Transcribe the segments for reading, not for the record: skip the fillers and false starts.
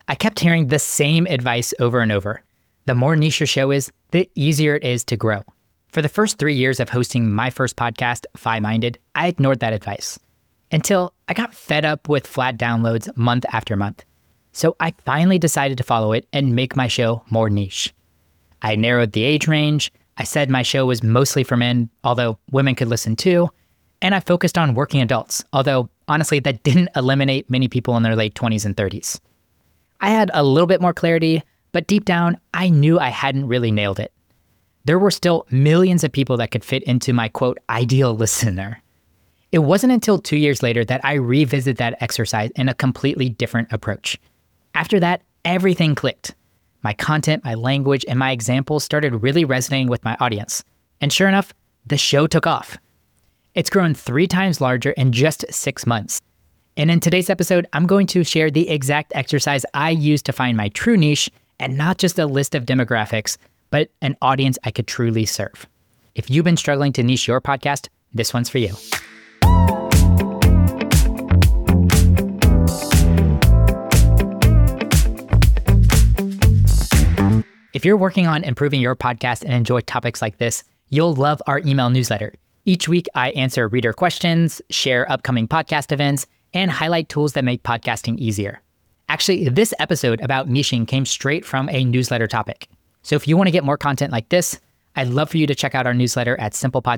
I kept hearing the same advice over and over. The more niche your show is, the easier it is to grow. For the first 3 years of hosting my first podcast, Fi-Minded, I ignored that advice until I got fed up with flat downloads month after month. So I finally decided to follow it and make my show more niche. I narrowed the age range. I said my show was mostly for men, although women could listen too. And I focused on working adults, although honestly, that didn't eliminate many people in their late 20s and 30s. I had a little bit more clarity, but deep down, I knew I hadn't really nailed it. There were still millions of people that could fit into my quote, ideal listener. It wasn't until 2 years later that I revisited that exercise in a completely different approach. After that, everything clicked. My content, my language, and my examples started really resonating with my audience. And sure enough, the show took off. It's grown 3 times larger in just 6 months. And in today's episode, I'm going to share the exact exercise I used to find my true niche, and not just a list of demographics, but an audience I could truly serve. If you've been struggling to niche your podcast, this one's for you. If you're working on improving your podcast and enjoy topics like this, you'll love our email newsletter. Each week, I answer reader questions, share upcoming podcast events, and highlight tools that make podcasting easier. Actually, this episode about niching came straight from a newsletter topic. So if you want to get more content like this, I'd love for you to check out our newsletter at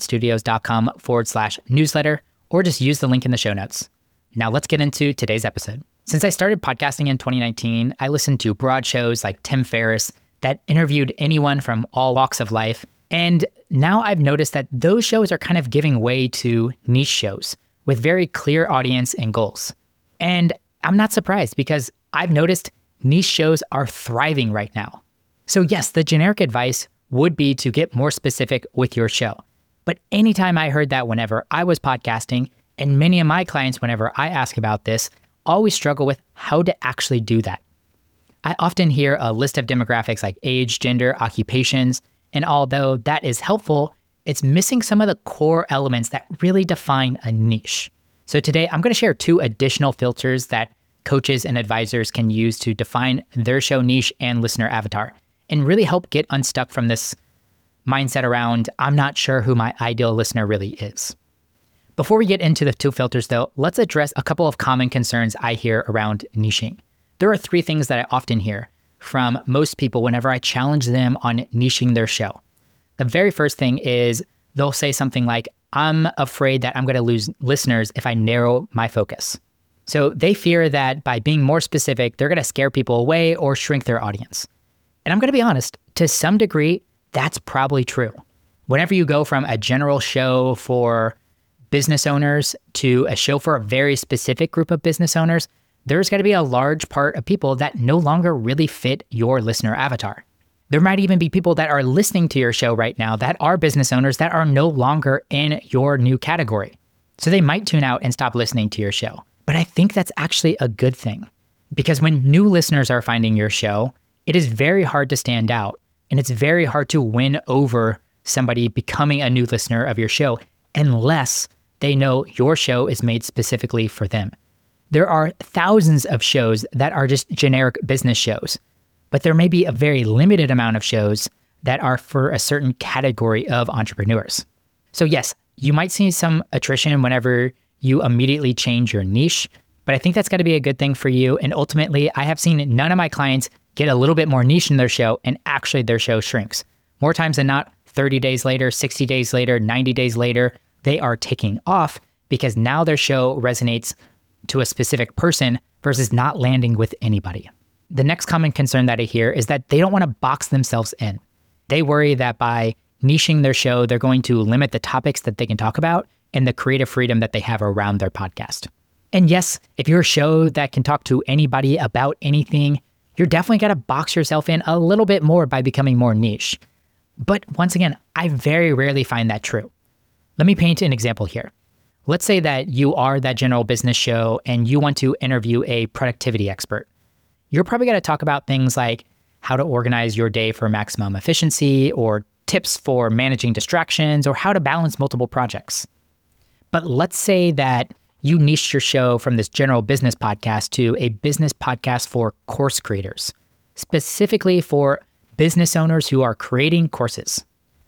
simplepodstudios.com/newsletter, or just use the link in the show notes. Now let's get into today's episode. Since I started podcasting in 2019, I listened to broad shows like Tim Ferriss that interviewed anyone from all walks of life. And now I've noticed that those shows are kind of giving way to niche shows with very clear audience and goals. And I'm not surprised because I've noticed niche shows are thriving right now. So yes, the generic advice would be to get more specific with your show. But anytime I heard that whenever I was podcasting, and many of my clients, whenever I ask about this, always struggle with how to actually do that. I often hear a list of demographics like age, gender, occupations, and although that is helpful, it's missing some of the core elements that really define a niche. So today, I'm going to share 2 additional filters that coaches and advisors can use to define their show niche and listener avatar, and really help get unstuck from this mindset around, I'm not sure who my ideal listener really is. Before we get into the 2 filters though, let's address a couple of common concerns I hear around niching. There are 3 things that I often hear from most people whenever I challenge them on niching their show. The very first thing is they'll say something like, I'm afraid that I'm going to lose listeners if I narrow my focus. So they fear that by being more specific, they're going to scare people away or shrink their audience. And I'm going to be honest, to some degree, that's probably true. Whenever you go from a general show for business owners to a show for a very specific group of business owners, there's going to be a large part of people that no longer really fit your listener avatar. There might even be people that are listening to your show right now that are business owners that are no longer in your new category. So they might tune out and stop listening to your show. But I think that's actually a good thing, because when new listeners are finding your show, it is very hard to stand out, and it's very hard to win over somebody becoming a new listener of your show unless they know your show is made specifically for them. There are thousands of shows that are just generic business shows, but there may be a very limited amount of shows that are for a certain category of entrepreneurs. So yes, you might see some attrition whenever you immediately change your niche, but I think that's got to be a good thing for you. And ultimately, I have seen none of my clients get a little bit more niche in their show and actually their show shrinks. More times than not, 30 days later, 60 days later, 90 days later, they are taking off because now their show resonates to a specific person versus not landing with anybody. The next common concern that I hear is that they don't want to box themselves in. They worry that by niching their show, they're going to limit the topics that they can talk about and the creative freedom that they have around their podcast. And yes, if you're a show that can talk to anybody about anything, you're definitely got to box yourself in a little bit more by becoming more niche. But once again, I very rarely find that true. Let me paint an example here. Let's say that you are that general business show and you want to interview a productivity expert. You're probably going to talk about things like how to organize your day for maximum efficiency, or tips for managing distractions, or how to balance multiple projects. But let's say that you niched your show from this general business podcast to a business podcast for course creators, specifically for business owners who are creating courses.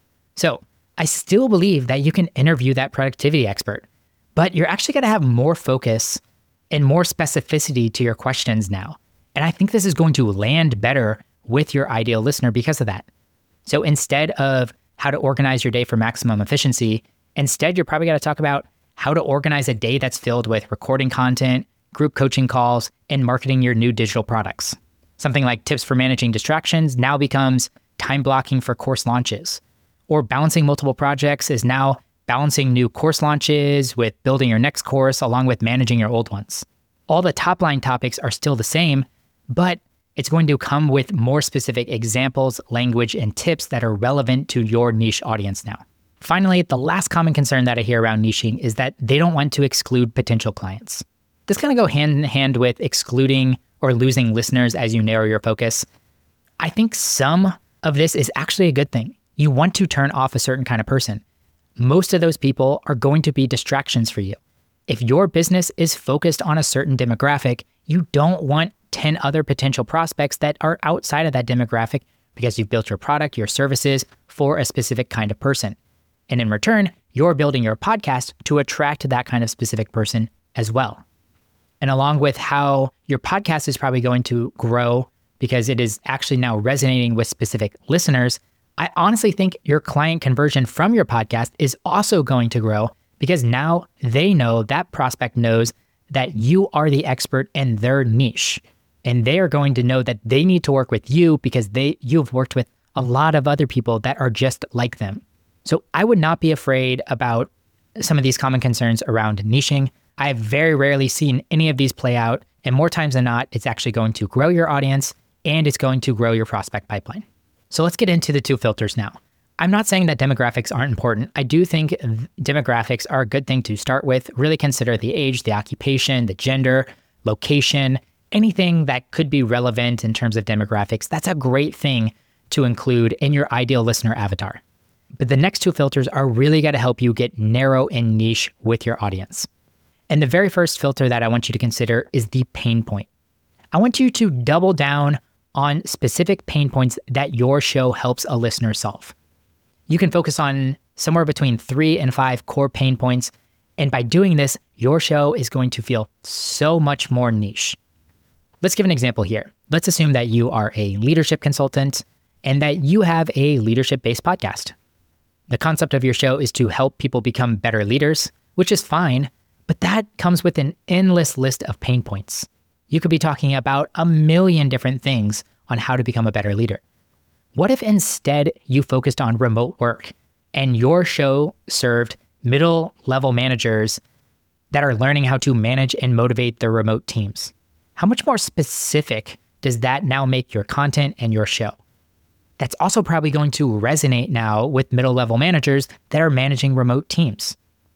So I still believe that you can interview that productivity expert, but you're actually going to have more focus and more specificity to your questions now. And I think this is going to land better with your ideal listener because of that. So instead of how to organize your day for maximum efficiency, instead, you're probably going to talk about how to organize a day that's filled with recording content, group coaching calls, and marketing your new digital products. Something like tips for managing distractions now becomes time blocking for course launches. Or balancing multiple projects is now balancing new course launches with building your next course along with managing your old ones. All the top line topics are still the same, but it's going to come with more specific examples, language, and tips that are relevant to your niche audience now. Finally, the last common concern that I hear around niching is that they don't want to exclude potential clients. This kind of go hand in hand with excluding or losing listeners as you narrow your focus. I think some of this is actually a good thing. You want to turn off a certain kind of person. Most of those people are going to be distractions for you. If your business is focused on a certain demographic, you don't want 10 other potential prospects that are outside of that demographic because you've built your product, your services for a specific kind of person. And in return, you're building your podcast to attract that kind of specific person as well. And along with how your podcast is probably going to grow because it is actually now resonating with specific listeners, I honestly think your client conversion from your podcast is also going to grow because now they know, that prospect knows that you are the expert in their niche. And they are going to know that they need to work with you because you've worked with a lot of other people that are just like them. So I would not be afraid about some of these common concerns around niching. I've very rarely seen any of these play out, and more times than not, it's actually going to grow your audience and it's going to grow your prospect pipeline. So let's get into the two filters now. I'm not saying that demographics aren't important. I do think demographics are a good thing to start with. Really consider the age, the occupation, the gender, location, anything that could be relevant in terms of demographics. That's a great thing to include in your ideal listener avatar. But the next two filters are really going to help you get narrow and niche with your audience. And the very first filter that I want you to consider is the pain point. I want you to double down on specific pain points that your show helps a listener solve. You can focus on somewhere between 3 and 5 core pain points. And by doing this, your show is going to feel so much more niche. Let's give an example here. Let's assume that you are a leadership consultant and that you have a leadership-based podcast. The concept of your show is to help people become better leaders, which is fine, but that comes with an endless list of pain points. You could be talking about a million different things on how to become a better leader. What if instead you focused on remote work and your show served middle-level managers that are learning how to manage and motivate their remote teams? How much more specific does that now make your content and your show? That's also probably going to resonate now with middle-level managers that are managing remote teams.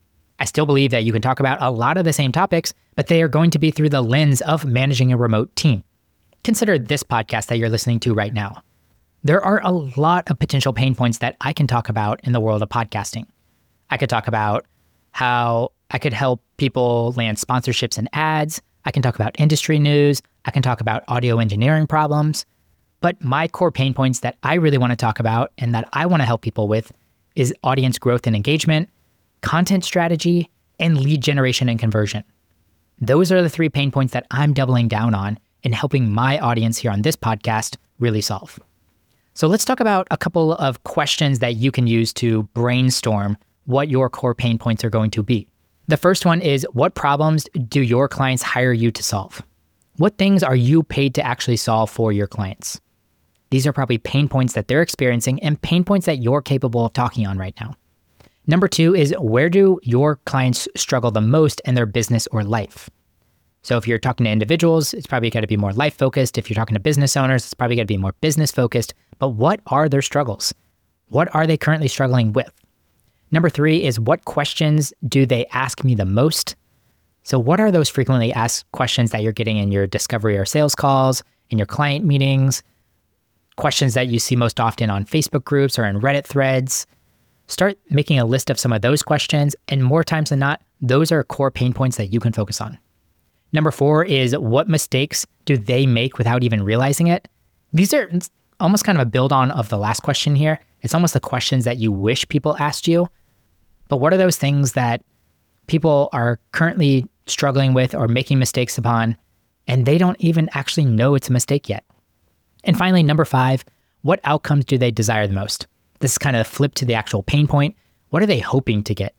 I still believe that you can talk about a lot of the same topics, but they are going to be through the lens of managing a remote team. Consider this podcast that you're listening to right now. There are a lot of potential pain points that I can talk about in the world of podcasting. I could talk about how I could help people land sponsorships and ads. I can talk about industry news. I can talk about audio engineering problems. But my core pain points that I really want to talk about and that I want to help people with is audience growth and engagement, content strategy, and lead generation and conversion. Those are the 3 pain points that I'm doubling down on and helping my audience here on this podcast really solve. So let's talk about a couple of questions that you can use to brainstorm what your core pain points are going to be. The first one is, what problems do your clients hire you to solve? What things are you paid to actually solve for your clients? These are probably pain points that they're experiencing and pain points that you're capable of talking on right now. Number 2 is, where do your clients struggle the most in their business or life? So if you're talking to individuals, it's probably got to be more life focused. If you're talking to business owners, it's probably got to be more business focused. But what are their struggles? What are they currently struggling with? Number 3 is, what questions do they ask me the most? So what are those frequently asked questions that you're getting in your discovery or sales calls, in your client meetings, questions that you see most often on Facebook groups or in Reddit threads? Start making a list of some of those questions, and more times than not, those are core pain points that you can focus on. Number 4 is, what mistakes do they make without even realizing it? These are almost kind of a build on of the last question here. It's almost the questions that you wish people asked you. But what are those things that people are currently struggling with or making mistakes upon, and they don't even actually know it's a mistake yet? And finally, number 5, what outcomes do they desire the most? This is kind of flip to the actual pain point. What are they hoping to get?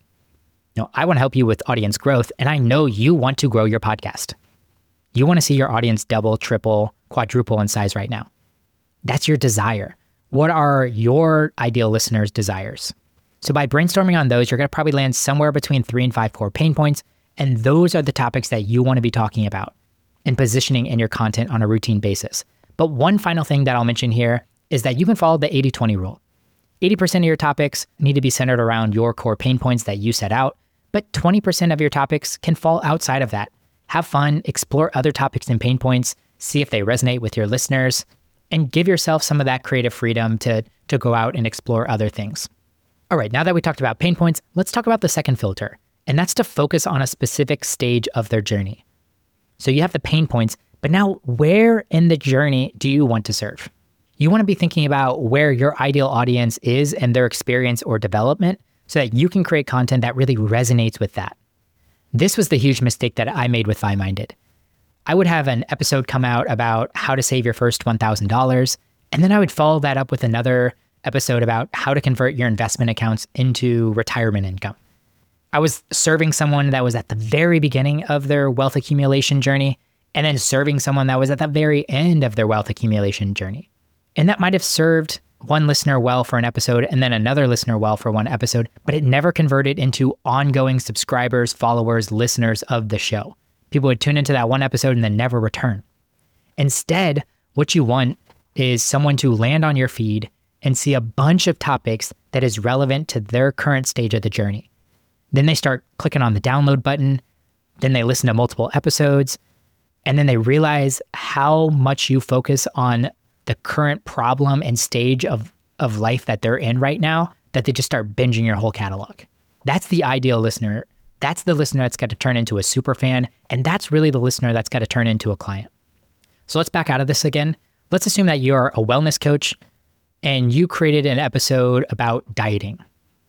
I want to help you with audience growth, and I know you want to grow your podcast. You want to see your audience double, triple, quadruple in size right now. That's your desire. What are your ideal listeners' desires? So by brainstorming on those, you're going to probably land somewhere between 3 and 5 core pain points, and those are the topics that you want to be talking about and positioning in your content on a routine basis. But one final thing that I'll mention here is that you can follow the 80-20 rule. 80% of your topics need to be centered around your core pain points that you set out, but 20% of your topics can fall outside of that. Have fun, explore other topics and pain points, see if they resonate with your listeners, and give yourself some of that creative freedom to go out and explore other things. All right, now that we talked about pain points, let's talk about the second filter, and that's to focus on a specific stage of their journey. So you have the pain points, but now where in the journey do you want to serve? You want to be thinking about where your ideal audience is and their experience or development so that you can create content that really resonates with that. This was the huge mistake that I made with FiMinded. I would have an episode come out about how to save your first $1,000, and then I would follow that up with another episode about how to convert your investment accounts into retirement income. I was serving someone that was at the very beginning of their wealth accumulation journey, and then serving someone that was at the very end of their wealth accumulation journey. And that might have served one listener well for an episode and then another listener well for one episode, but it never converted into ongoing subscribers, followers, listeners of the show. People would tune into that one episode and then never return. Instead, what you want is someone to land on your feed and see a bunch of topics that is relevant to their current stage of the journey. Then they start clicking on the download button, then they listen to multiple episodes, and then they realize how much you focus on the current problem and stage of life that they're in right now, that they just start binging your whole catalog. That's the ideal listener. That's the listener that's got to turn into a super fan, and that's really the listener that's got to turn into a client. So let's back out of this again. Let's assume that you're a wellness coach and you created an episode about dieting.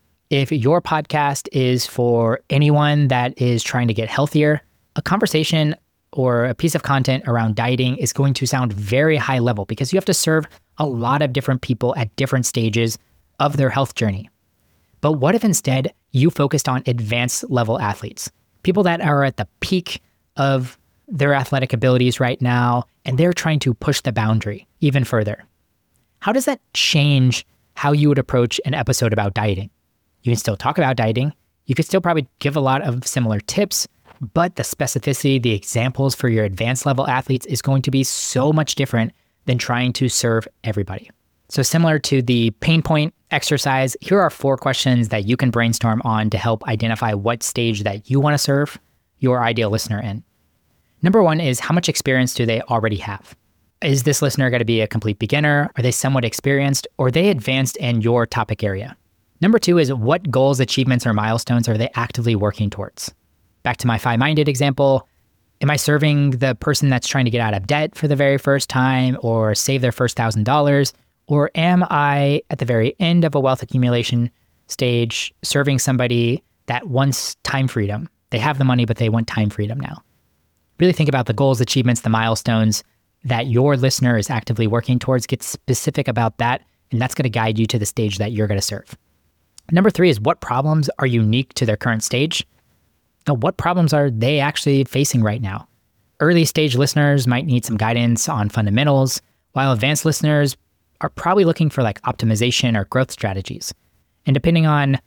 If your podcast is for anyone that is trying to get healthier, a conversation or a piece of content around dieting is going to sound very high level because you have to serve a lot of different people at different stages of their health journey. But what if instead you focused on advanced level athletes, people that are at the peak of their athletic abilities right now, and they're trying to push the boundary even further? How does that change how you would approach an episode about dieting? You can still talk about dieting. You could still probably give a lot of similar tips, but the specificity, the examples for your advanced level athletes is going to be so much different than trying to serve everybody. So similar to the pain point exercise, here are 4 questions that you can brainstorm on to help identify what stage that you want to serve your ideal listener in. Number 1 is, how much experience do they already have? Is this listener going to be a complete beginner? Are they somewhat experienced? Or are they advanced in your topic area? Number 2 is, what goals, achievements, or milestones are they actively working towards? Back to my FiMinded example, am I serving the person that's trying to get out of debt for the very first time or save their first $1,000? Or am I at the very end of a wealth accumulation stage serving somebody that wants time freedom? They have the money, but they want time freedom now. Really think about the goals, achievements, the milestones that your listener is actively working towards. Get specific about that, and that's going to guide you to the stage that you're going to serve. Number 3 is, what problems are unique to their current stage? Now, what problems are they actually facing right now? Early stage listeners might need some guidance on fundamentals, while advanced listeners are probably looking for like optimization or growth strategies. And depending on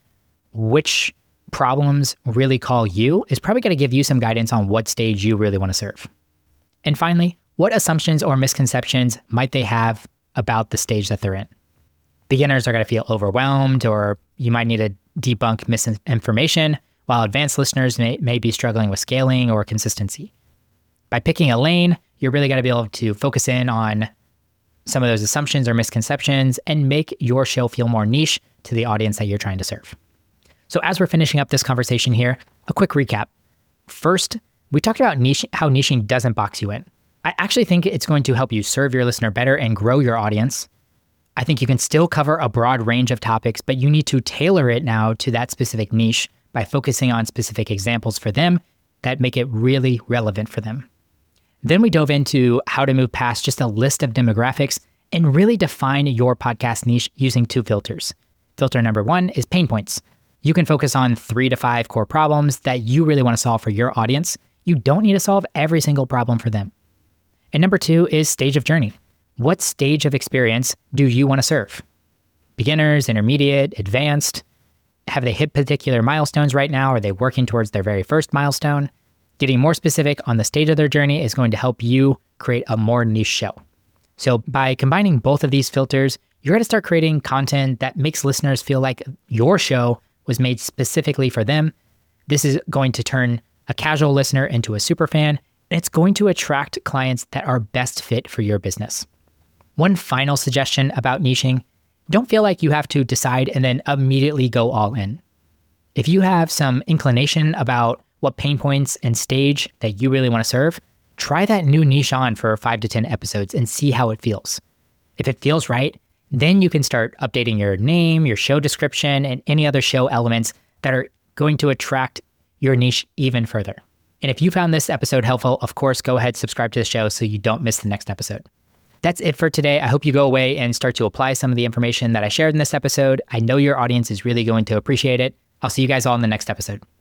which problems really call you, is probably going to give you some guidance on what stage you really want to serve. And finally, what assumptions or misconceptions might they have about the stage that they're in? Beginners are going to feel overwhelmed, or you might need to debunk misinformation, while advanced listeners may be struggling with scaling or consistency. By picking a lane, you're really going to be able to focus in on some of those assumptions or misconceptions and make your show feel more niche to the audience that you're trying to serve. So as we're finishing up this conversation here, a quick recap. First, we talked about how niching doesn't box you in. I actually think it's going to help you serve your listener better and grow your audience. I think you can still cover a broad range of topics, but you need to tailor it now to that specific niche by focusing on specific examples for them that make it really relevant for them. Then we dove into how to move past just a list of demographics and really define your podcast niche using 2 filters. Filter number 1 is pain points. You can focus on 3 to 5 core problems that you really want to solve for your audience. You don't need to solve every single problem for them. And number 2 is stage of journey. What stage of experience do you want to serve? Beginners, intermediate, advanced? Have they hit particular milestones right now? Are they working towards their very first milestone? Getting more specific on the stage of their journey is going to help you create a more niche show. So by combining both of these filters, you're going to start creating content that makes listeners feel like your show was made specifically for them. This is going to turn a casual listener into a super fan, and it's going to attract clients that are best fit for your business. One final suggestion about niching: don't feel like you have to decide and then immediately go all in. If you have some inclination about what pain points and stage that you really want to serve, try that new niche on for 5 to 10 episodes and see how it feels. If it feels right, then you can start updating your name, your show description, and any other show elements that are going to attract your niche even further. And if you found this episode helpful, of course, go ahead, subscribe to the show so you don't miss the next episode. That's it for today. I hope you go away and start to apply some of the information that I shared in this episode. I know your audience is really going to appreciate it. I'll see you guys all in the next episode.